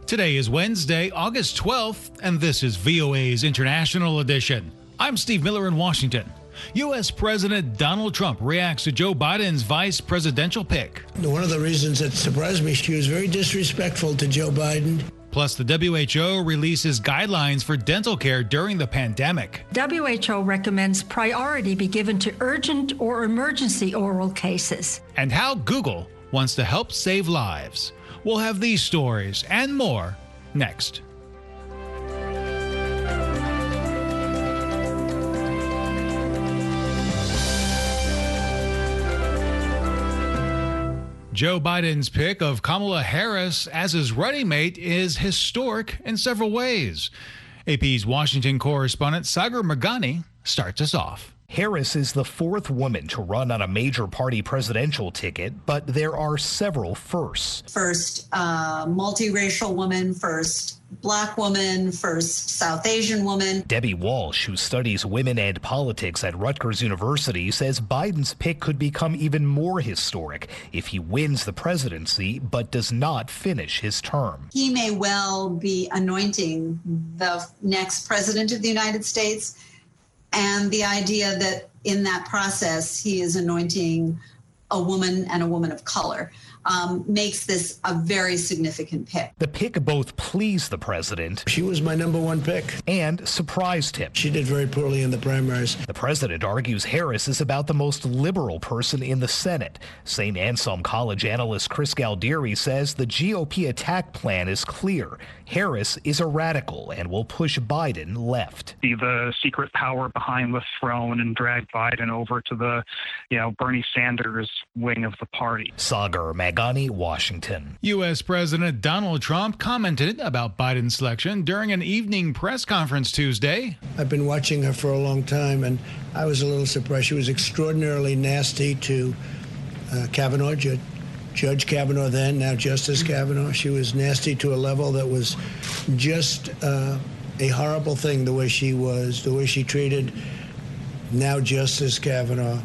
Today is Wednesday, August 12th, and this is VOA's International Edition. I'm Steve Miller in Washington. U.S. President Donald Trump reacts to Joe Biden's vice presidential pick. One of the reasons that surprised me, she was very disrespectful to Joe Biden. Plus, the WHO releases guidelines for dental care during the pandemic. WHO recommends priority be given to urgent or emergency oral cases. And how Google wants to help save lives. We'll have these stories and more next. Joe Biden's pick of Kamala Harris as his running mate is historic in several ways. AP's Washington correspondent Sagar Meghani starts us off. Harris is the fourth woman to run on a major party presidential ticket, but there are several firsts. First, multiracial woman, first Black woman, first South Asian woman. Debbie Walsh, who studies women and politics at Rutgers University, says Biden's pick could become even more historic if he wins the presidency but does not finish his term. He may well be anointing the next president of the United States, and the idea that in that process he is anointing a woman and a woman of color makes this a very significant pick. The pick both pleased the president. She was my number one pick. And surprised him. She did very poorly in the primaries. The president argues Harris is about the most liberal person in the Senate. St. Anselm College analyst Chris Galdieri says the GOP attack plan is clear. Harris is a radical and will push Biden left. Be the secret power behind the throne and drag Biden over to the, Bernie Sanders wing of the party. Sagar Meghani, Washington. U.S. President Donald Trump commented about Biden's selection during an evening press conference Tuesday. I've been watching her for a long time, and I was a little surprised. She was extraordinarily nasty to Kavanaugh, Judge Kavanaugh then, now Justice Kavanaugh. She was nasty to a level that was just a horrible thing, the way she treated now Justice Kavanaugh,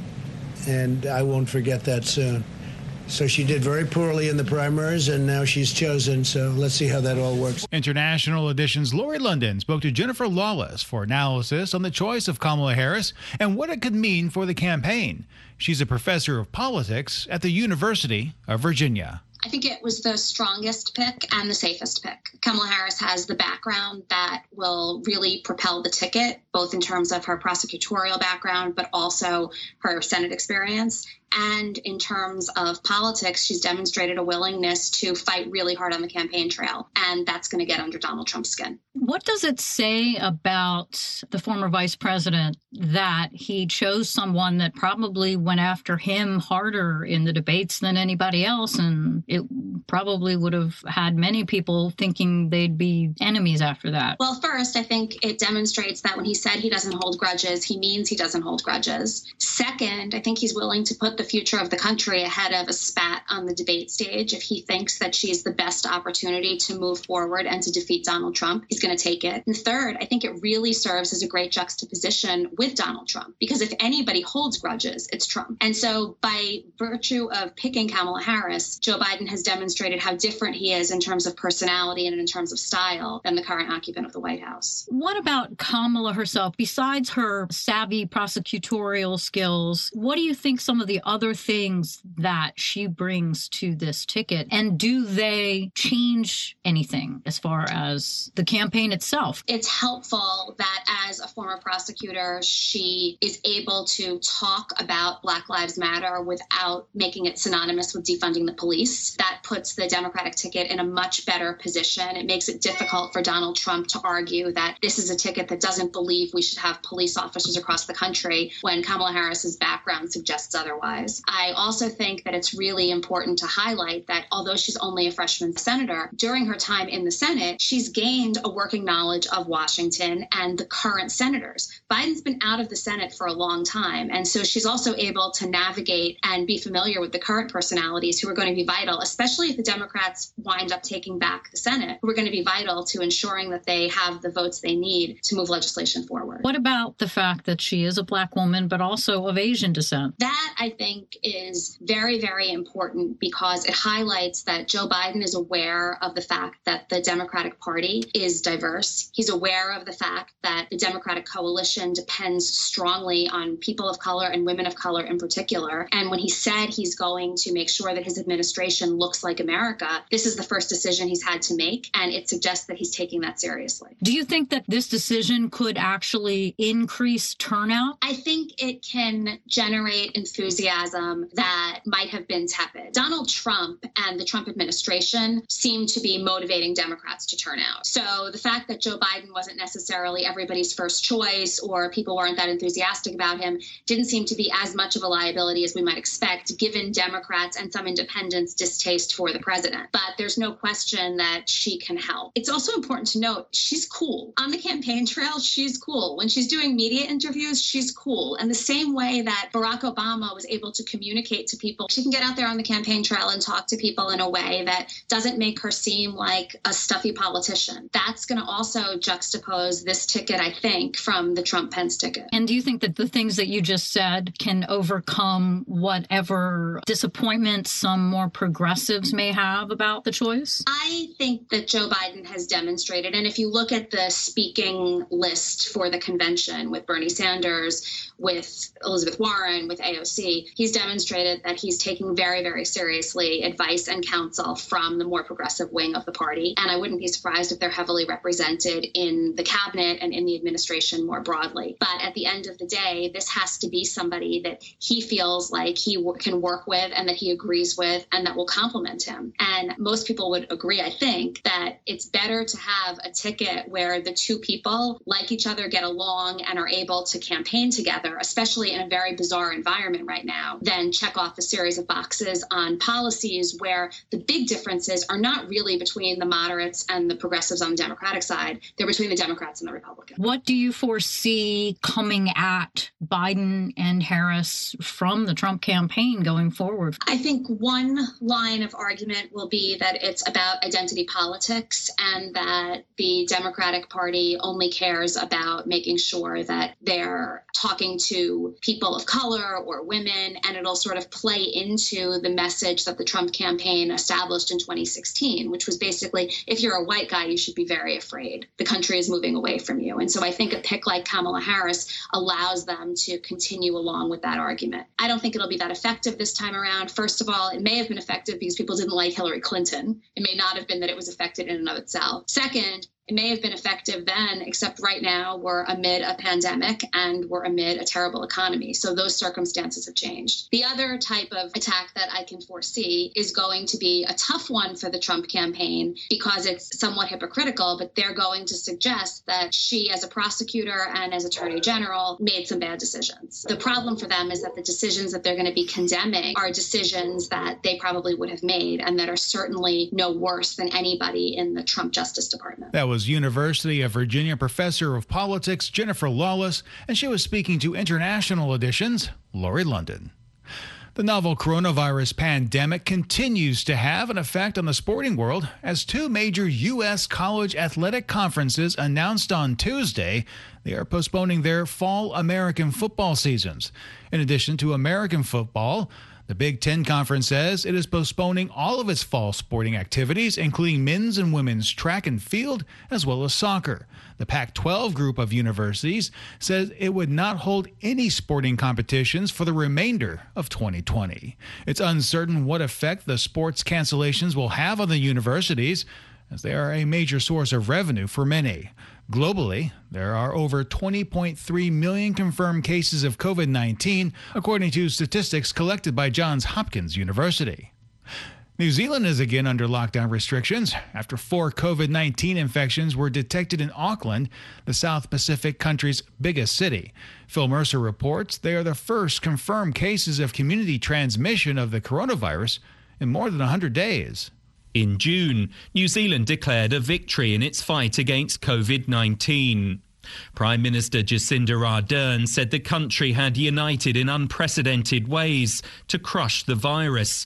and I won't forget that soon. So she did very poorly in the primaries, and now she's chosen, so let's see how that all works. International Edition's Lori London spoke to Jennifer Lawless for analysis on the choice of Kamala Harris and what it could mean for the campaign. She's a professor of politics at the University of Virginia. I think it was the strongest pick and the safest pick. Kamala Harris has the background that will really propel the ticket, both in terms of her prosecutorial background, but also her Senate experience. And in terms of politics, she's demonstrated a willingness to fight really hard on the campaign trail. And that's going to get under Donald Trump's skin. What does it say about the former vice president that he chose someone that probably went after him harder in the debates than anybody else? And it probably would have had many people thinking they'd be enemies after that. Well, first, I think it demonstrates that when he said he doesn't hold grudges, he means he doesn't hold grudges. Second, I think he's willing to put the future of the country ahead of a spat on the debate stage. If he thinks that she's the best opportunity to move forward and to defeat Donald Trump, he's going to take it. And third, I think it really serves as a great juxtaposition with Donald Trump, because if anybody holds grudges, it's Trump. And so by virtue of picking Kamala Harris, Joe Biden has demonstrated how different he is in terms of personality and in terms of style than the current occupant of the White House. What about Kamala herself? Besides her savvy prosecutorial skills, what do you think some of the other things that she brings to this ticket? And do they change anything as far as the campaign itself? It's helpful that as a former prosecutor, she is able to talk about Black Lives Matter without making it synonymous with defunding the police. That puts the Democratic ticket in a much better position. It makes it difficult for Donald Trump to argue that this is a ticket that doesn't believe we should have police officers across the country when Kamala Harris's background suggests otherwise. I also think that it's really important to highlight that although she's only a freshman senator, during her time in the Senate, she's gained a working knowledge of Washington and the current senators. Biden's been out of the Senate for a long time, and so she's also able to navigate and be familiar with the current personalities who are going to be vital, especially if the Democrats wind up taking back the Senate, who are going to be vital to ensuring that they have the votes they need to move legislation forward. What about the fact that she is a Black woman, but also of Asian descent? That, I think, is very, very important because it highlights that Joe Biden is aware of the fact that the Democratic Party is diverse. He's aware of the fact that the Democratic coalition depends strongly on people of color and women of color in particular. And when he said he's going to make sure that his administration looks like America, this is the first decision he's had to make, and it suggests that he's taking that seriously. Do you think that this decision could actually increase turnout? I think it can generate enthusiasm that might have been tepid. Donald Trump and the Trump administration seem to be motivating Democrats to turn out. So the fact that Joe Biden wasn't necessarily everybody's first choice or people weren't that enthusiastic about him didn't seem to be as much of a liability as we might expect, given Democrats and some independents' distaste for the president. But there's no question that she can help. It's also important to note she's cool. On the campaign trail, she's cool. When she's doing media interviews, she's cool. And the same way that Barack Obama was able to communicate to people, she can get out there on the campaign trail and talk to people in a way that doesn't make her seem like a stuffy politician. That's going to also juxtapose this ticket, I think, from the Trump-Pence ticket. And do you think that the things that you just said can overcome whatever disappointment some more progressives may have about the choice? I think that Joe Biden has demonstrated, and if you look at the speaking list for the convention with Bernie Sanders, with Elizabeth Warren, with AOC, he's demonstrated that he's taking very, very seriously advice and counsel from the more progressive wing of the party. And I wouldn't be surprised if they're heavily represented in the cabinet and in the administration more broadly. But at the end of the day, this has to be somebody that he feels like he can work with and that he agrees with and that will complement him. And most people would agree, I think, that it's better to have a ticket where the two people like each other, get along, and are able to campaign together, especially in a very bizarre environment right now, than check off a series of boxes on policies where the big differences are not really between the moderates and the progressives on the Democratic side. They're between the Democrats and the Republicans. What do you foresee coming at Biden and Harris from the Trump campaign going forward? I think one line of argument will be that it's about identity politics and that the Democratic Party only cares about making sure that they're talking to people of color or women, and it'll sort of play into the message that the Trump campaign established in 2016, which was basically, if you're a white guy, you should be very afraid. The country is moving away from you. And so I think a pick like Kamala Harris allows them to continue along with that argument. I don't think it'll be that effective this time around. First of all, it may have been effective because people didn't like Hillary Clinton. It may not have been that it was effective in and of itself. Second, it may have been effective then, except right now we're amid a pandemic and we're amid a terrible economy. So those circumstances have changed. The other type of attack that I can foresee is going to be a tough one for the Trump campaign because it's somewhat hypocritical, but they're going to suggest that she, as a prosecutor and as attorney general, made some bad decisions. The problem for them is that the decisions that they're going to be condemning are decisions that they probably would have made and that are certainly no worse than anybody in the Trump Justice Department. That was University of Virginia professor of politics Jennifer Lawless, and she was speaking to International Edition's Lori London. The novel coronavirus pandemic continues to have an effect on the sporting world as two major U.S. college athletic conferences announced on Tuesday they are postponing their fall American football seasons. In addition to American football, the Big Ten Conference says it is postponing all of its fall sporting activities, including men's and women's track and field, as well as soccer. The Pac-12 group of universities says it would not hold any sporting competitions for the remainder of 2020. It's uncertain what effect the sports cancellations will have on the universities, as they are a major source of revenue for many. Globally, there are over 20.3 million confirmed cases of COVID-19, according to statistics collected by Johns Hopkins University. New Zealand is again under lockdown restrictions after 4 COVID-19 infections were detected in Auckland, the South Pacific country's biggest city. Phil Mercer reports they are the first confirmed cases of community transmission of the coronavirus in more than 100 days. In June, New Zealand declared a victory in its fight against COVID-19. Prime Minister Jacinda Ardern said the country had united in unprecedented ways to crush the virus.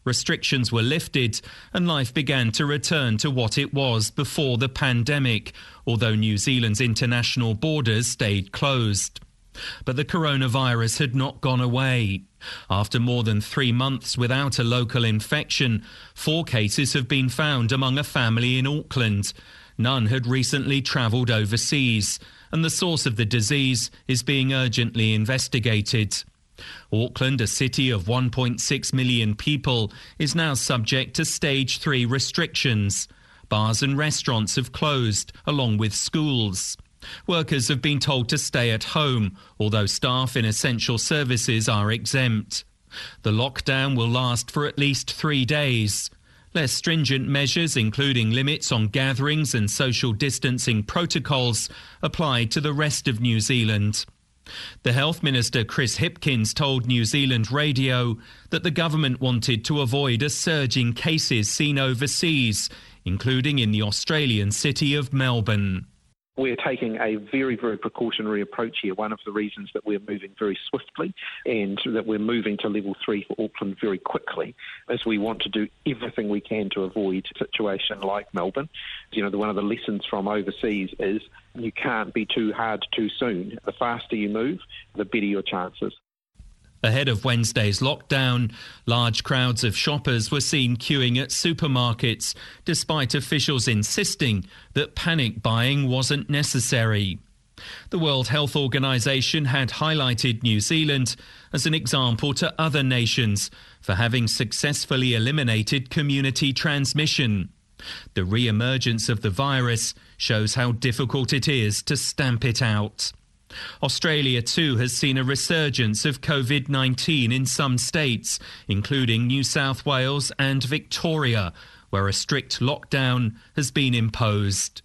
restrictions were lifted and life began to return to what it was before the pandemic, although New Zealand's international borders stayed closed. But the coronavirus had not gone away. After more than 3 months without a local infection, 4 cases have been found among a family in Auckland. None had recently travelled overseas, and the source of the disease is being urgently investigated. Auckland, a city of 1.6 million people, is now subject to Stage 3 restrictions. Bars and restaurants have closed, along with schools. Workers have been told to stay at home, although staff in essential services are exempt. The lockdown will last for at least 3 days. Less stringent measures, including limits on gatherings and social distancing protocols, apply to the rest of New Zealand. The Health Minister Chris Hipkins told New Zealand Radio that the government wanted to avoid a surge in cases seen overseas, including in the Australian city of Melbourne. We're taking a very, very precautionary approach here. One of the reasons that we're moving very swiftly and that we're moving to level 3 for Auckland very quickly is we want to do everything we can to avoid a situation like Melbourne. One of the lessons from overseas is you can't be too hard too soon. The faster you move, the better your chances. Ahead of Wednesday's lockdown, large crowds of shoppers were seen queuing at supermarkets, despite officials insisting that panic buying wasn't necessary. The World Health Organization had highlighted New Zealand as an example to other nations for having successfully eliminated community transmission. The re-emergence of the virus shows how difficult it is to stamp it out. Australia too has seen a resurgence of COVID-19 in some states, including New South Wales and Victoria, where a strict lockdown has been imposed.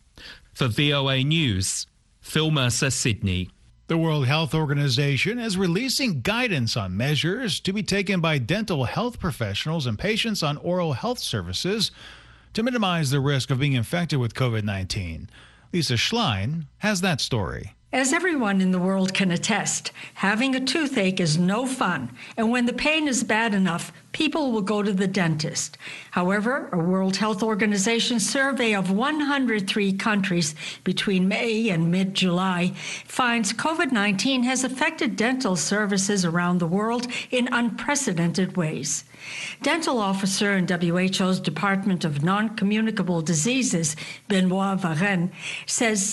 For VOA News, Phil Mercer, Sydney. The World Health Organization is releasing guidance on measures to be taken by dental health professionals and patients on oral health services to minimize the risk of being infected with COVID-19. Lisa Schlein has that story. As everyone in the world can attest, having a toothache is no fun, and when the pain is bad enough, people will go to the dentist. However, a World Health Organization survey of 103 countries between May and mid-July finds COVID-19 has affected dental services around the world in unprecedented ways. Dental officer in WHO's Department of Non-Communicable Diseases, Benoit Varenne, says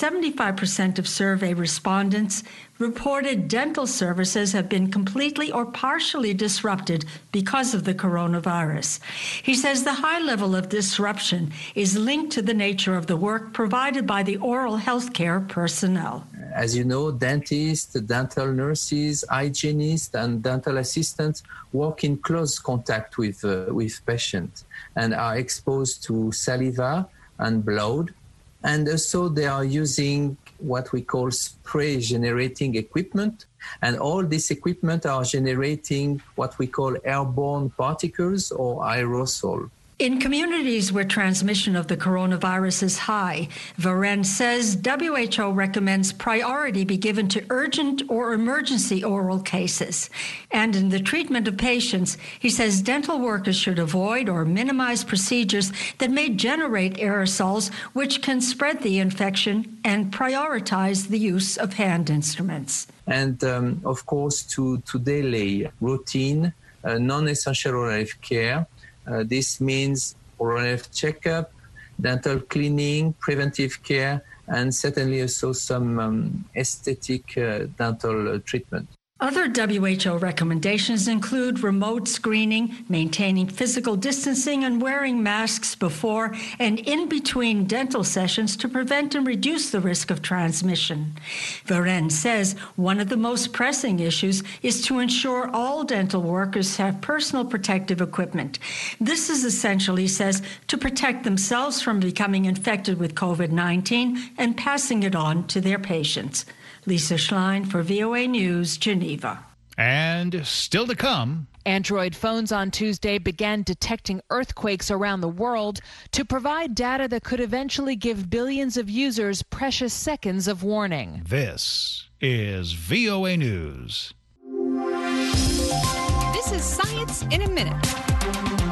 75% of survey respondents reported dental services have been completely or partially disrupted because of the coronavirus. He says the high level of disruption is linked to the nature of the work provided by the oral health care personnel. As you know, dentists, dental nurses, hygienists, and dental assistants work in close contact with patients and are exposed to saliva and blood. And also they are using what we call spray generating equipment. And all this equipment are generating what we call airborne particles or aerosol. In communities where transmission of the coronavirus is high, Varenne says WHO recommends priority be given to urgent or emergency oral cases. And in the treatment of patients, he says dental workers should avoid or minimize procedures that may generate aerosols which can spread the infection and prioritize the use of hand instruments. And of course, to delay routine, non-essential oral health care. This means oral health checkup, dental cleaning, preventive care, and certainly also some aesthetic dental treatment. Other WHO recommendations include remote screening, maintaining physical distancing, and wearing masks before and in between dental sessions to prevent and reduce the risk of transmission. Varenne says one of the most pressing issues is to ensure all dental workers have personal protective equipment. This is essential, he says, to protect themselves from becoming infected with COVID-19 and passing it on to their patients. Lisa Schlein for VOA News, Geneva. And still to come. Android phones on Tuesday began detecting earthquakes around the world to provide data that could eventually give billions of users precious seconds of warning. This is VOA News. This is Science in a Minute.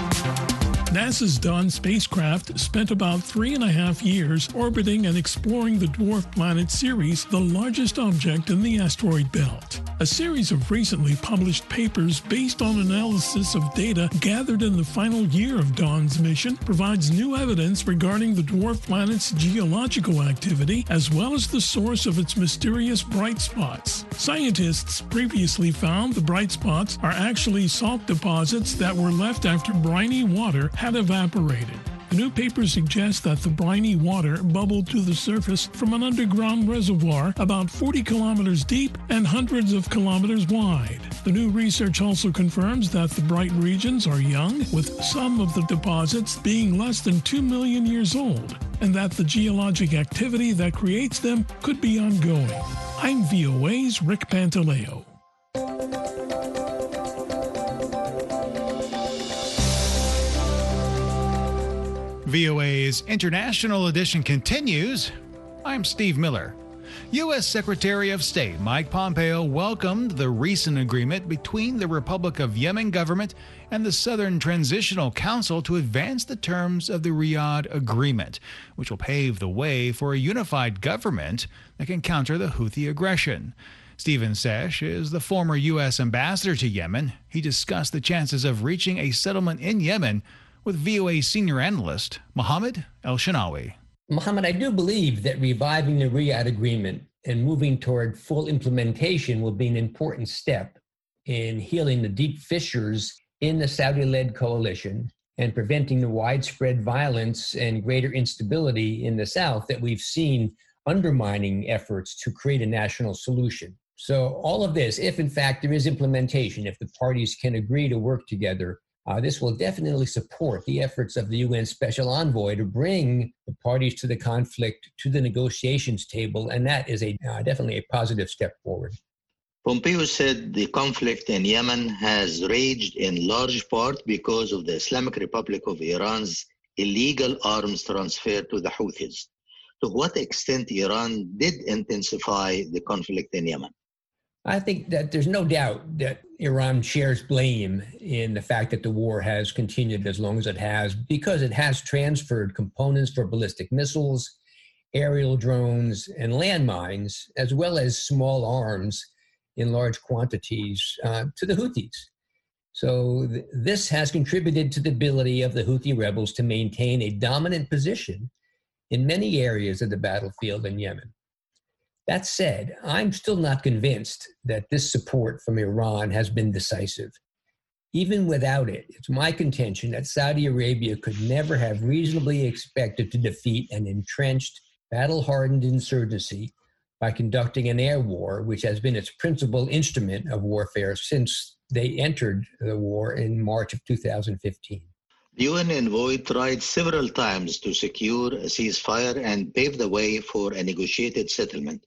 NASA's Dawn spacecraft spent about 3.5 years orbiting and exploring the dwarf planet Ceres, the largest object in the asteroid belt. A series of recently published papers based on analysis of data gathered in the final year of Dawn's mission provides new evidence regarding the dwarf planet's geological activity as well as the source of its mysterious bright spots. Scientists previously found the bright spots are actually salt deposits that were left after briny water had evaporated. The new paper suggests that the briny water bubbled to the surface from an underground reservoir about 40 kilometers deep and hundreds of kilometers wide. The new research also confirms that the bright regions are young, with some of the deposits being less than 2 million years old, and that the geologic activity that creates them could be ongoing. I'm VOA's Rick Pantaleo. VOA's International Edition continues. I'm Steve Miller. U.S. Secretary of State Mike Pompeo welcomed the recent agreement between the Republic of Yemen government and the Southern Transitional Council to advance the terms of the Riyadh Agreement, which will pave the way for a unified government that can counter the Houthi aggression. Stephen Sesh is the former U.S. ambassador to Yemen. He discussed the chances of reaching a settlement in Yemen with VOA senior analyst Mohammed El-Shinawi. Mohammed, I do believe that reviving the Riyadh Agreement and moving toward full implementation will be an important step in healing the deep fissures in the Saudi-led coalition and preventing the widespread violence and greater instability in the South that we've seen undermining efforts to create a national solution. So all of this, if in fact there is implementation, if the parties can agree to work together, this will definitely support the efforts of the UN Special Envoy to bring the parties to the conflict to the negotiations table, and that is definitely a positive step forward. Pompeo said the conflict in Yemen has raged in large part because of the Islamic Republic of Iran's illegal arms transfer to the Houthis. To what extent Iran did intensify the conflict in Yemen? I think that there's no doubt that Iran shares blame in the fact that the war has continued as long as it has, because it has transferred components for ballistic missiles, aerial drones, and landmines, as well as small arms in large quantities to the Houthis. So this has contributed to the ability of the Houthi rebels to maintain a dominant position in many areas of the battlefield in Yemen. That said, I'm still not convinced that this support from Iran has been decisive. Even without it, it's my contention that Saudi Arabia could never have reasonably expected to defeat an entrenched, battle-hardened insurgency by conducting an air war, which has been its principal instrument of warfare since they entered the war in March of 2015. The UN envoy tried several times to secure a ceasefire and pave the way for a negotiated settlement.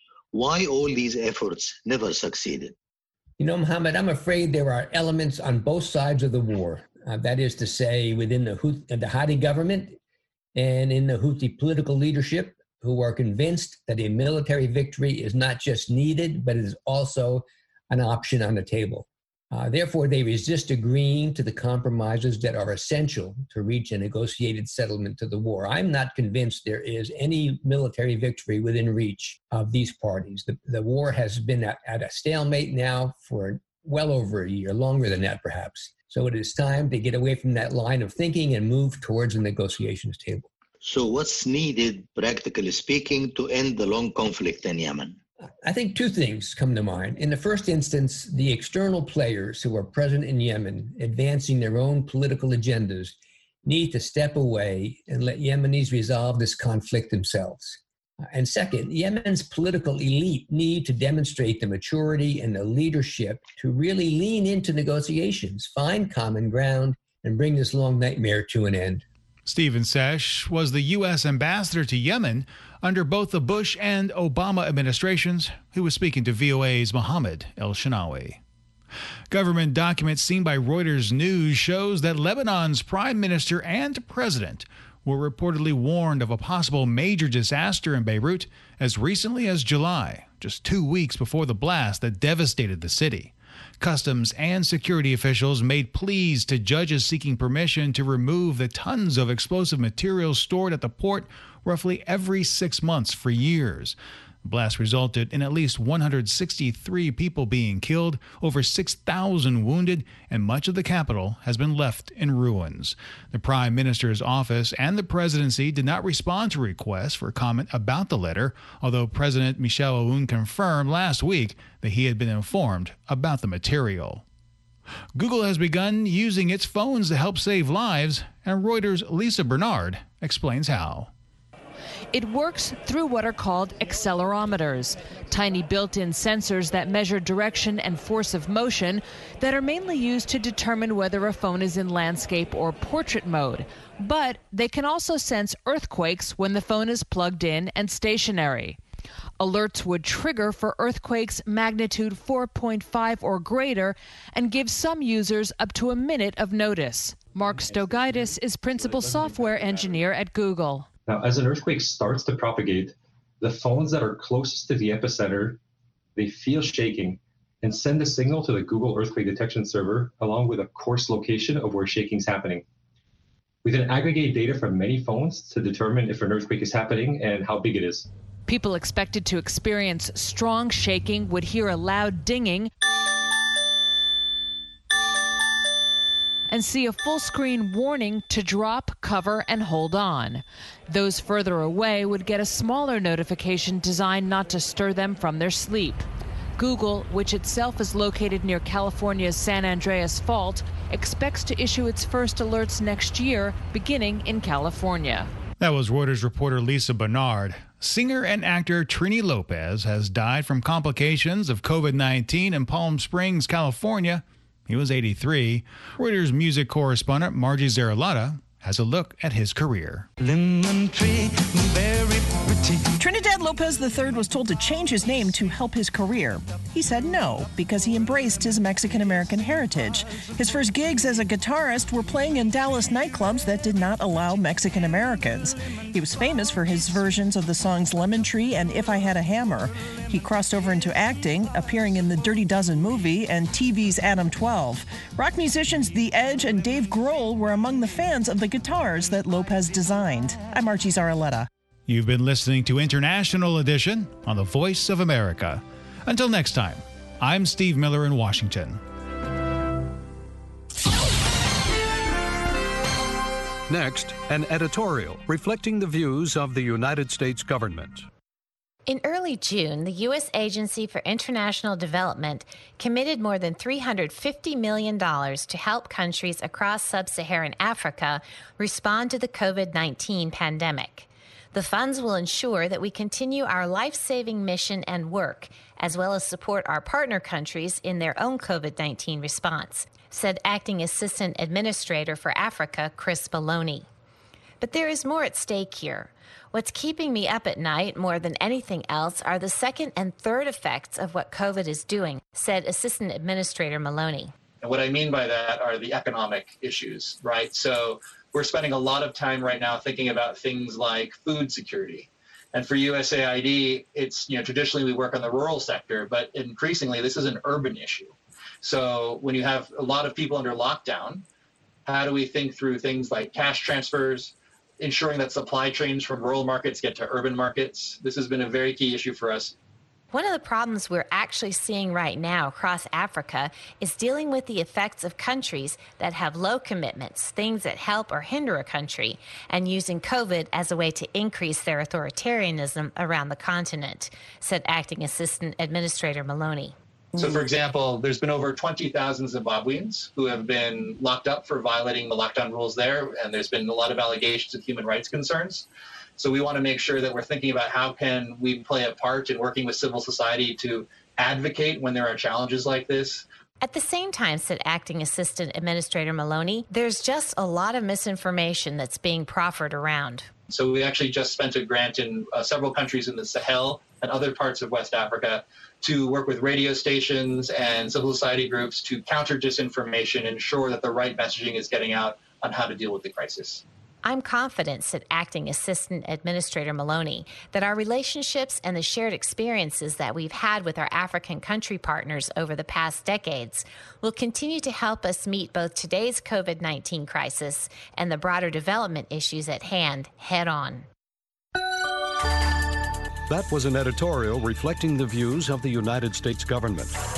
Why all these efforts never succeeded? You know, Mohammed, I'm afraid there are elements on both sides of the war. That is to say, within the Hadi government and in the Houthi political leadership, who are convinced that a military victory is not just needed, but is also an option on the table. Therefore, they resist agreeing to the compromises that are essential to reach a negotiated settlement to the war. I'm not convinced there is any military victory within reach of these parties. The war has been at a stalemate now for well over a year, longer than that perhaps. So it is time to get away from that line of thinking and move towards the negotiations table. So what's needed, practically speaking, to end the long conflict in Yemen? I think two things come to mind. In the first instance, the external players who are present in Yemen, advancing their own political agendas, need to step away and let Yemenis resolve this conflict themselves. And second, Yemen's political elite need to demonstrate the maturity and the leadership to really lean into negotiations, find common ground, and bring this long nightmare to an end. Stephen Sesh was the U.S. ambassador to Yemen under both the Bush and Obama administrations, who was speaking to VOA's Mohammed El-Shinawi. Government documents seen by Reuters News shows that Lebanon's prime minister and president were reportedly warned of a possible major disaster in Beirut as recently as July, just 2 weeks before the blast that devastated the city. Customs and security officials made pleas to judges seeking permission to remove the tons of explosive materials stored at the port roughly every 6 months for years. The blast resulted in at least 163 people being killed, over 6,000 wounded, and much of the capital has been left in ruins. The Prime Minister's office and the presidency did not respond to requests for comment about the letter, although President Michel Aoun confirmed last week that he had been informed about the material. Google has begun using its phones to help save lives, and Reuters' Lisa Bernard explains how. It works through what are called accelerometers, tiny built-in sensors that measure direction and force of motion that are mainly used to determine whether a phone is in landscape or portrait mode. But they can also sense earthquakes when the phone is plugged in and stationary. Alerts would trigger for earthquakes magnitude 4.5 or greater and give some users up to a minute of notice. Mark Stogaitis is principal software engineer at Google. Now, as an earthquake starts to propagate, the phones that are closest to the epicenter, they feel shaking and send a signal to the Google Earthquake Detection Server along with a coarse location of where shaking is happening. We then aggregate data from many phones to determine if an earthquake is happening and how big it is. People expected to experience strong shaking would hear a loud dinging and see a full-screen warning to drop, cover, and hold on. Those further away would get a smaller notification designed not to stir them from their sleep. Google, which itself is located near California's San Andreas Fault, expects to issue its first alerts next year, beginning in California. That was Reuters reporter Lisa Bernard. Singer and actor Trini Lopez has died from complications of COVID-19 in Palm Springs, California. He was 83. Reuters music correspondent Margie Zaralata has a look at his career. Lemon tree, very pretty. Trinidad Lopez III was told to change his name to help his career. He said no, because he embraced his Mexican-American heritage. His first gigs as a guitarist were playing in Dallas nightclubs that did not allow Mexican-Americans. He was famous for his versions of the songs Lemon Tree and If I Had a Hammer. He crossed over into acting, appearing in the Dirty Dozen movie and TV's Adam 12. Rock musicians The Edge and Dave Grohl were among the fans of the guitars that Lopez designed. I'm Archie Zaraletta. You've been listening to International Edition on the Voice of America. Until next time, I'm Steve Miller in Washington. Next, an editorial reflecting the views of the United States government. In early June, the U.S. Agency for International Development committed more than $350 million to help countries across sub-Saharan Africa respond to the COVID-19 pandemic. The funds will ensure that we continue our life-saving mission and work, as well as support our partner countries in their own COVID-19 response, said Acting Assistant Administrator for Africa, Chris Maloney. But there is more at stake here. What's keeping me up at night more than anything else are the second and third effects of what COVID is doing, said Assistant Administrator Maloney. And what I mean by that are the economic issues, right? So we're spending a lot of time right now thinking about things like food security. And for USAID, it's, traditionally we work on the rural sector, but increasingly this is an urban issue. So when you have a lot of people under lockdown, how do we think through things like cash transfers, ensuring that supply chains from rural markets get to urban markets? This has been a very key issue for us. One of the problems we're actually seeing right now across Africa is dealing with the effects of countries that have low commitments, things that help or hinder a country, and using COVID as a way to increase their authoritarianism around the continent, said Acting Assistant Administrator Maloney. So, for example, there's been over 20,000 Zimbabweans who have been locked up for violating the lockdown rules there, and there's been a lot of allegations of human rights concerns. So we want to make sure that we're thinking about how can we play a part in working with civil society to advocate when there are challenges like this. At the same time, said Acting Assistant Administrator Maloney, there's just a lot of misinformation that's being proffered around. So we actually just spent a grant in several countries in the Sahel and other parts of West Africa to work with radio stations and civil society groups to counter disinformation and ensure that the right messaging is getting out on how to deal with the crisis. I'm confident, said Acting Assistant Administrator Maloney, that our relationships and the shared experiences that we've had with our African country partners over the past decades will continue to help us meet both today's COVID-19 crisis and the broader development issues at hand head on. That was an editorial reflecting the views of the United States government.